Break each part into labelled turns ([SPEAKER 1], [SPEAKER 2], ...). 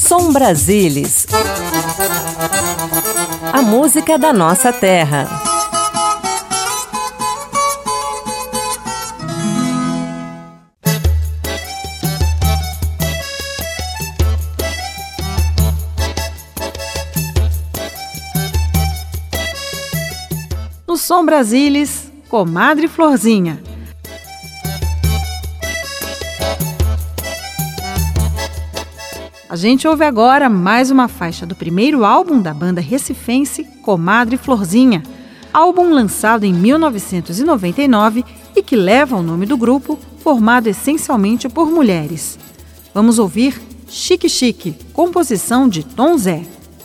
[SPEAKER 1] Som Brasilis, a música da nossa terra.
[SPEAKER 2] No Som Brasilis, Comadre Florzinha. A gente ouve agora mais uma faixa do primeiro álbum da banda recifense Comadre Florzinha, álbum lançado em 1999 e que leva o nome do grupo, formado essencialmente por mulheres. Vamos ouvir Chique Chique, composição de Tom Zé.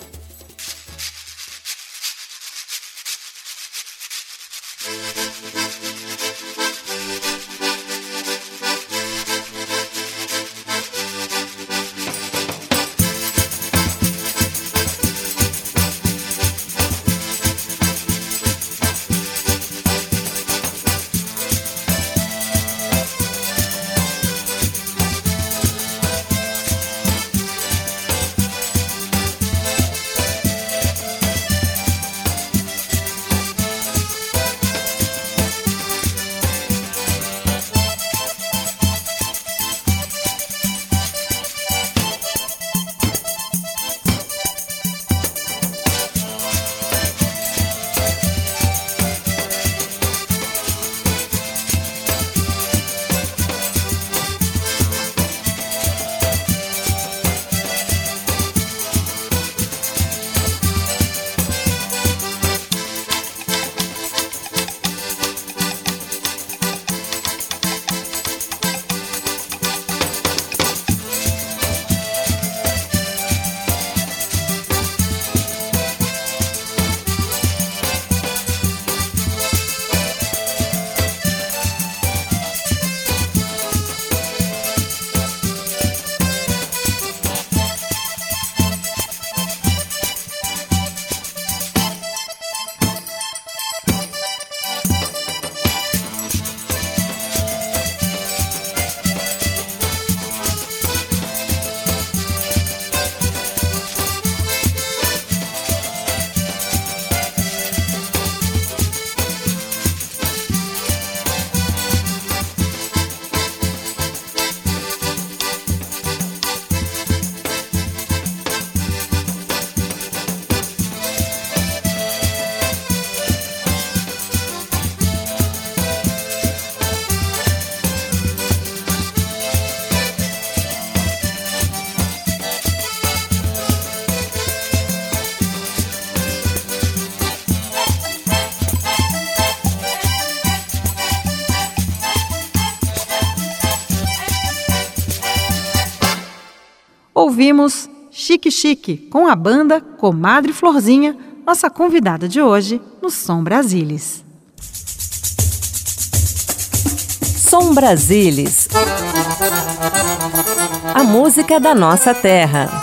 [SPEAKER 2] Ouvimos Chique Chique com a banda Comadre Florzinha, nossa convidada de hoje no Som Brasilis.
[SPEAKER 1] Som Brasilis, a música da nossa terra.